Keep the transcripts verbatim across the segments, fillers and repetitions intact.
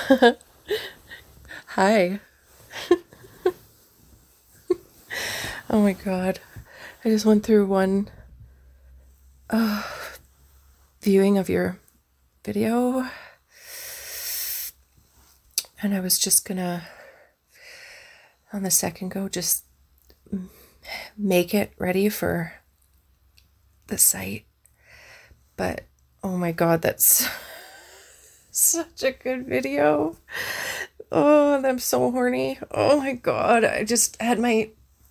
Hi. Oh my god. I just went through one uh, viewing of your video, and I was just gonna, on the second go, just make it ready for the site. But oh my god, that's such a good video. Oh, I'm so horny. Oh my god, I just had my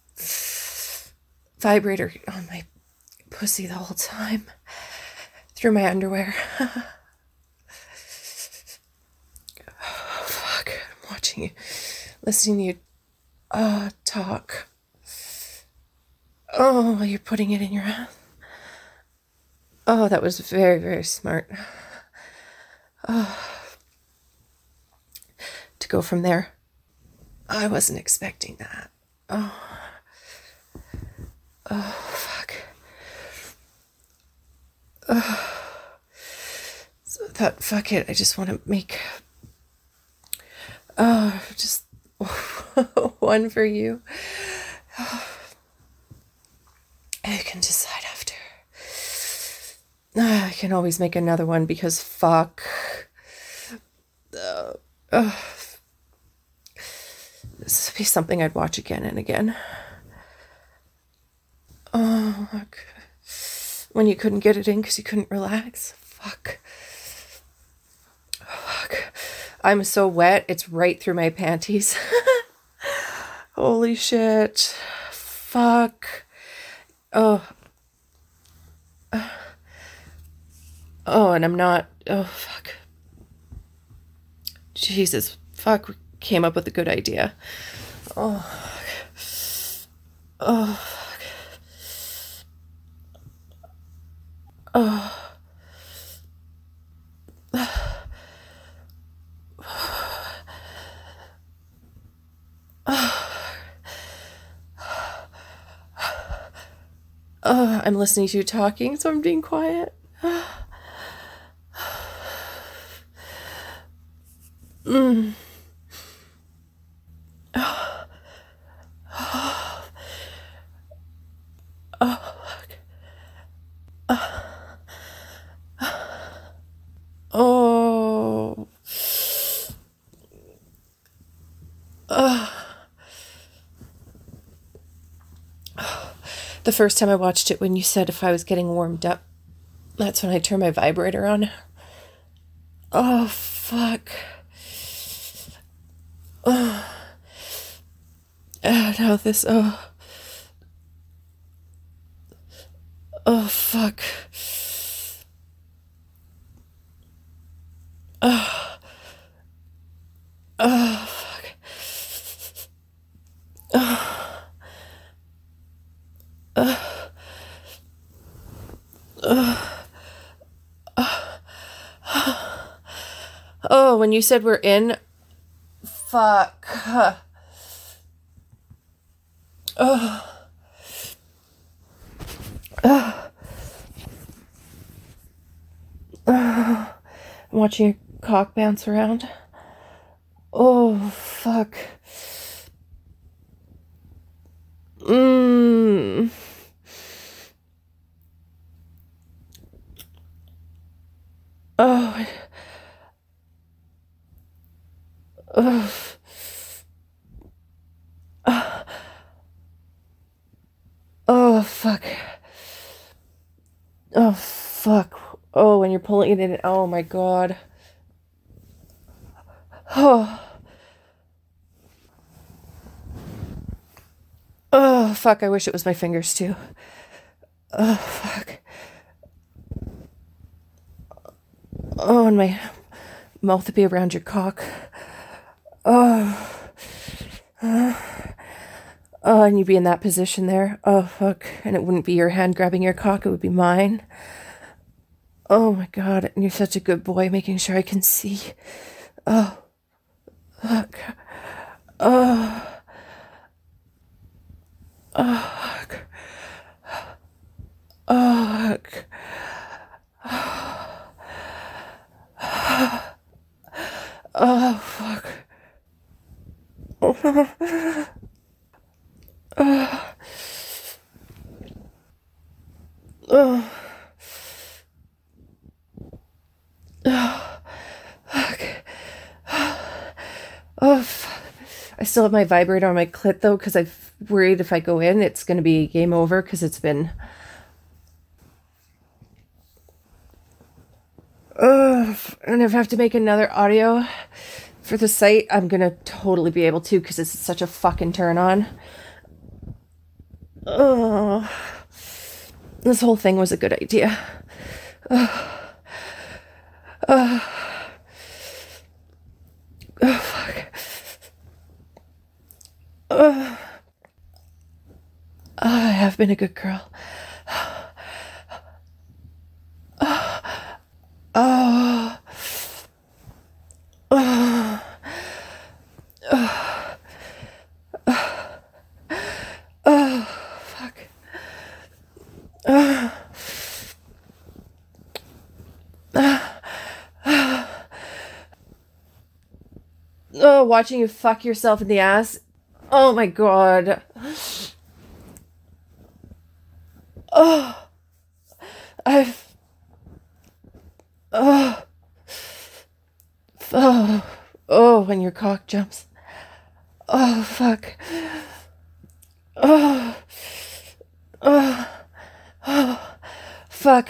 vibrator on my pussy the whole time through my underwear. Oh, fuck. I'm watching you, listening to you uh, talk. Oh, you're putting it in your ass. Oh, that was very, very smart. Oh. To go from there. I wasn't expecting that. Oh. Oh, fuck. Oh. So I thought, fuck it, I just want to make, oh, just one for you. Oh. I can decide after. I can always make another one because fuck. Uh, uh, this would be something I'd watch again and again. Oh, okay. When you couldn't get it in because you couldn't relax. Fuck. Fuck. I'm so wet, it's right through my panties. Holy shit. Fuck. Oh. Oh, and I'm not. Oh, fuck. Jesus. Fuck. We came up with a good idea. Oh. Oh, fuck. Oh. Oh, I'm listening to you talking, so I'm being quiet. Mm. Oh. Oh. Oh. Oh. Oh. The first time I watched it, when you said if I was getting warmed up, that's when I turned my vibrator on. Oh, fuck. Oh. Oh, now this, oh. Oh, fuck. Oh. Oh, fuck. Oh. Oh. Oh. Oh, when you said we're in, fuck. Oh. Oh. Oh. I'm watching your cock bounce around. Oh, fuck. Mmm. Oh. Oh. Oh. Oh, fuck. Oh, fuck. Oh, when you're pulling it in. Oh, my God. Oh. Oh, fuck. I wish it was my fingers, too. Oh, fuck. Oh, and my mouth would be around your cock. Oh. Uh. Oh, and you'd be in that position there. Oh, fuck. And it wouldn't be your hand grabbing your cock. It would be mine. Oh, my God. And you're such a good boy, making sure I can see. Oh. Fuck. Oh. Oh. Fuck. Oh. Fuck. Oh, fuck. Oh. Oh. Oh. Oh. Fuck. Oh, fuck. I still have my vibrator on my clit, though, because I'm worried if I go in, it's going to be game over, because it's been... Uh, and if I have to make another audio for the site, I'm going to totally be able to, because it's such a fucking turn on. Oh, this whole thing was a good idea. Oh, oh, oh fuck. Oh, I have been a good girl. Oh, oh, oh, oh, oh, fuck. Oh, oh, watching you fuck yourself in the ass. Oh my god. Oh, I've. Oh. Oh. Oh, when your cock jumps. Oh, fuck. Oh. Oh. Oh. Fuck.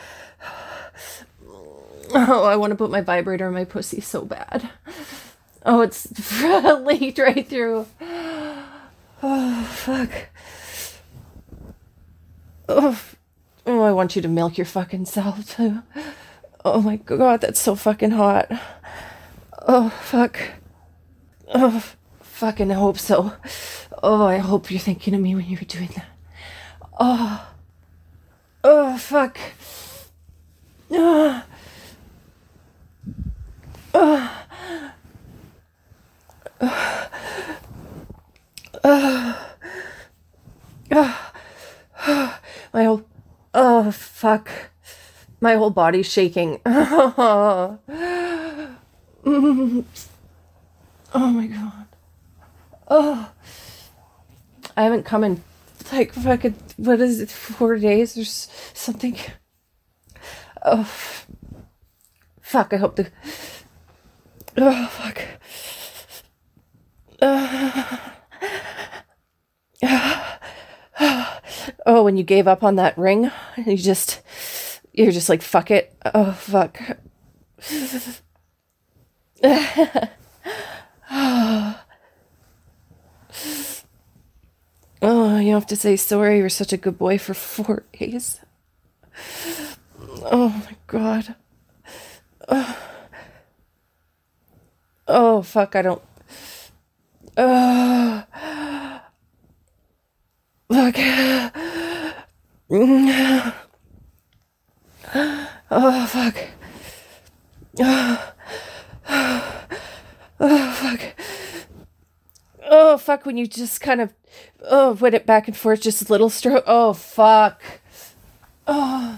Oh, I want to put my vibrator in my pussy so bad. Oh, it's leaked right through. Oh, fuck. Oh, oh, I want you to milk your fucking self, too. Oh my god, that's so fucking hot. Oh, fuck. Oh, fucking hope so. Oh, I hope you're thinking of me when you were doing that. Oh. Oh, fuck. Oh. Oh. Oh. Oh. Oh. Oh. My whole... Oh, fuck. My whole body's shaking. Oh, oh my god. Oh. I haven't come in like fucking, what is it, four days or s- something. Oh. Fuck, I hope the... Oh, fuck. Uh, oh, when you gave up on that ring, you just... You're just like, fuck it. Oh, fuck. Oh, you have to say sorry. You're such a good boy for four days. Oh, my God. Oh, oh fuck, I don't... Oh, fuck. Oh, fuck. Oh, oh, fuck. Oh, fuck, when you just kind of, oh, went it back and forth, just a little stroke. Oh, fuck. Oh.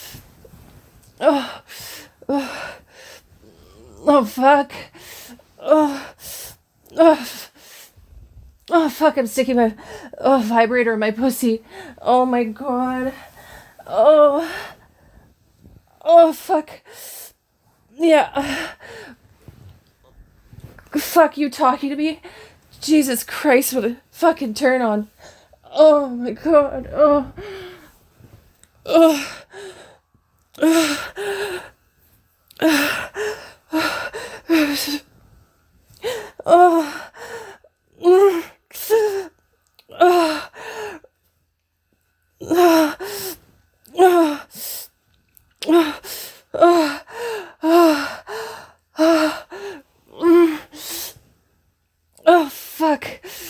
Oh. Oh. Oh, fuck. Oh. Oh. Oh, fuck, I'm sticking my oh, vibrator in my pussy. Oh, my God. Oh. Oh, fuck. Yeah. Fuck, you talking to me? Jesus Christ, what a fucking turn on. Oh, my God. Oh. Oh. Oh. Oh. Oh. Oh. Oh. Oh. Oh, oh, oh, oh, mm. Oh, fuck.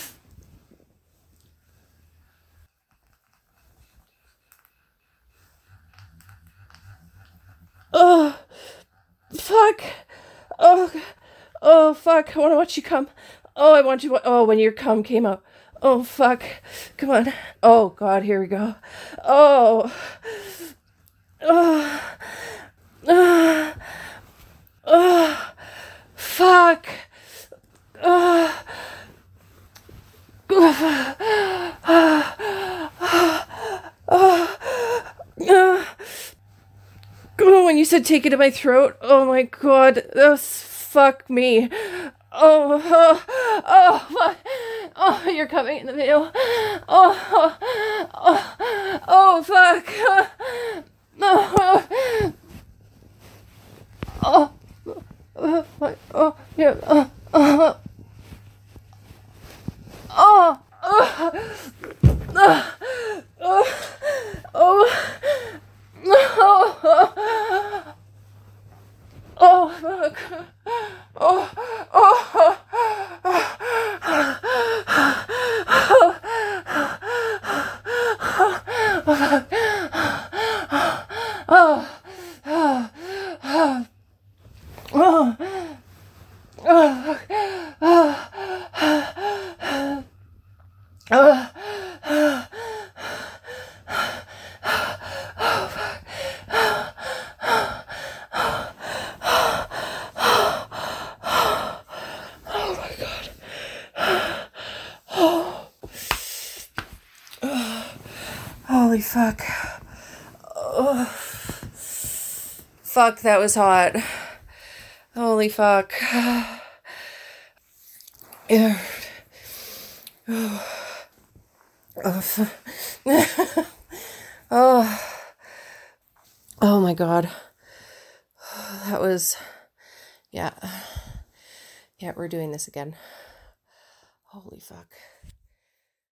Oh, fuck. Oh, oh, fuck. I want to watch you come. Oh, I want you. Oh, when your cum came out. Oh, fuck. Come on. Oh, God, here we go. Oh. Oh. Oh, oh, fuck. said take it in my throat? Oh my god. Oh, fuck me. Oh, oh, oh, fuck. Oh, you're coming in the video. Oh, oh, oh, oh, fuck. Oh, oh, oh, oh, oh, yeah, oh, oh, oh, oh, oh, oh, oh, oh, fuck. Oh, oh, holy fuck. Oh. Fuck, that was hot. Holy fuck. Yeah. Oh. Oh. Oh. Oh my god. That was, yeah. Yeah, we're doing this again. Holy fuck.